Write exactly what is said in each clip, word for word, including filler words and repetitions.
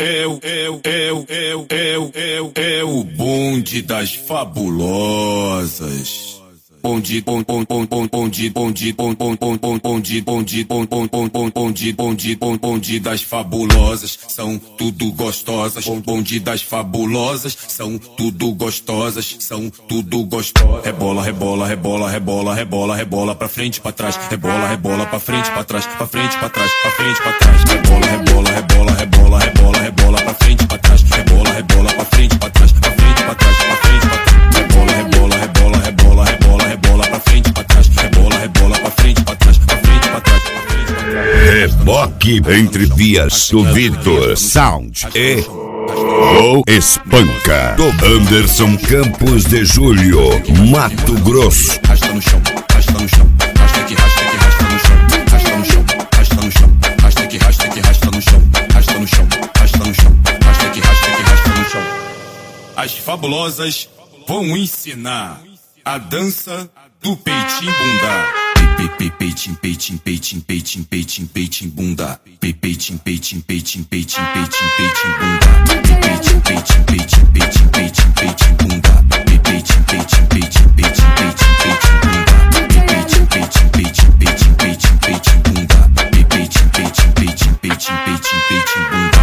é o, é o, é o, é o, é o, é o, é o bonde das fabulosas. Bonde, bom, bom, bom, bom, bonde, bonde, bom, bom, bom, bom, bonde, bonde, bom, bom, bom, bom, bonde, bonde, bom, bonde das fabulosas, são tudo gostosas. Bonde das fabulosas, são tudo gostosas, são tudo gostosas. Rebola, rebola, rebola, rebola, rebola, rebola pra frente, pra trás. Rebola, rebola pra frente, pra trás, pra frente, pra trás, pra frente, pra trás. Rebola, rebola, rebola, rebola, rebola, rebola pra frente, pra trás. Rebola, rebola pra frente, pra trás, pra frente, pra trás, pra frente, pra trás. Rebola, rebola, rebola, rebola, rebola, rebola pra frente, pra trás. Rebola, rebola pra frente, pra trás, pra frente, pra trás, pra frente, pra trás. Reboque entre vias do Vitor Sound e o Espanca do Anderson Campos de Julho, Mato Grosso. Rasta no chão, rasta no chão, rasta que rasta que rasta no chão, rasta no chão, rasta no chão, rasta que rasta que rasta no chão, rasta no chão, rasta no chão, rasta que rasta que rasta no chão. As fabulosas vão ensinar a dança do peitinho bunda. Peitinho, peitinho, peitinho, peitinho, peitinho, peitinho bunda. Peitinho, peitinho, peitinho, peitinho, peitinho, peitinho bunda. Peitinho, peitinho, peitinho, peitinho, peitinho, peitinho bunda. Peitinho, peitinho, peitinho, peitinho, peitinho, peitinho bunda. Peitinho, peitinho, peitinho, peitinho, peitinho, peitinho bunda. Peitinho, peitinho, peitinho, peitinho, peitinho, peitinho bunda.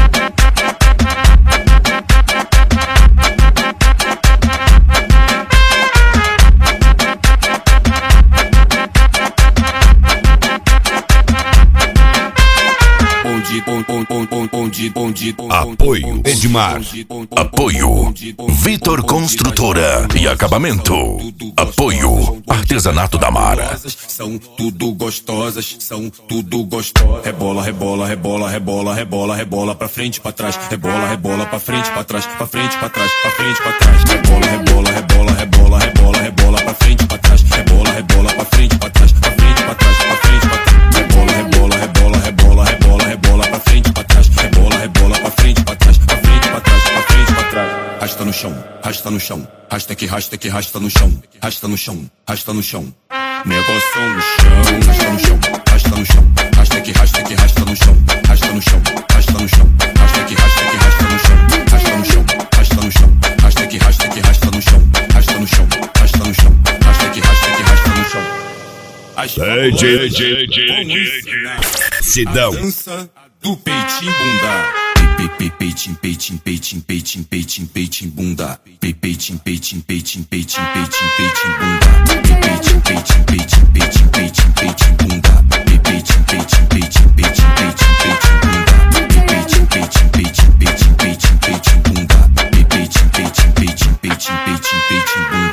Apoio Edmar. Apoio Vitor Construtora e Acabamento. Apoio Artesanato da Mara. São tudo gostosas, são tudo gostosas. Rebola, rebola, rebola, rebola, rebola, rebola pra frente, pra trás. Rebola, rebola pra frente, pra trás, pra frente, pra trás, pra frente, pra trás. Rebola, rebola, rebola, rebola, rebola, rebola pra frente, pra trás. Rebola, rebola pra frente, pra trás, pra frente, pra trás, pra frente, pra trás. Rebola, rebola, rebola, rebola, rebola, rebola pra frente, pra trás. Rebola, rebola pra frente, pra trás, pra frente, pra trás, pra frente, pra trás. Rasta no chão, rasta no chão, rasta que rasta que rasta no chão, rasta no chão, rasta no chão. Negócio no chão, rasta no chão, rasta no chão, rasta que rasta que rasta no chão, rasta no chão, rasta no chão, rasta que rasta que rasta no chão, rasta no chão, rasta no chão, rasta que rasta que rasta no chão, rasta no chão, rasta no chão, rasta que rasta que rasta no chão. As fabulosas vão ensinar Sidão. a dança do peitinho bunda. Peitinho, peitinho, peitinho, peitinho, peitinho, peitinho bunda. Peitinho, peitinho, peitinho, peitinho, peitinho, peitinho bunda. Peitinho, peitinho, peitinho, peitinho, peitinho, peitinho bunda. Peitinho, peitinho, peitinho, peitinho, peitinho, peitinho bunda. Peitinho, peitinho, peitinho, peitinho, peitinho, peitinho bunda. Peitinho, peitinho, peitinho, peitinho, peitinho, peitinho bunda.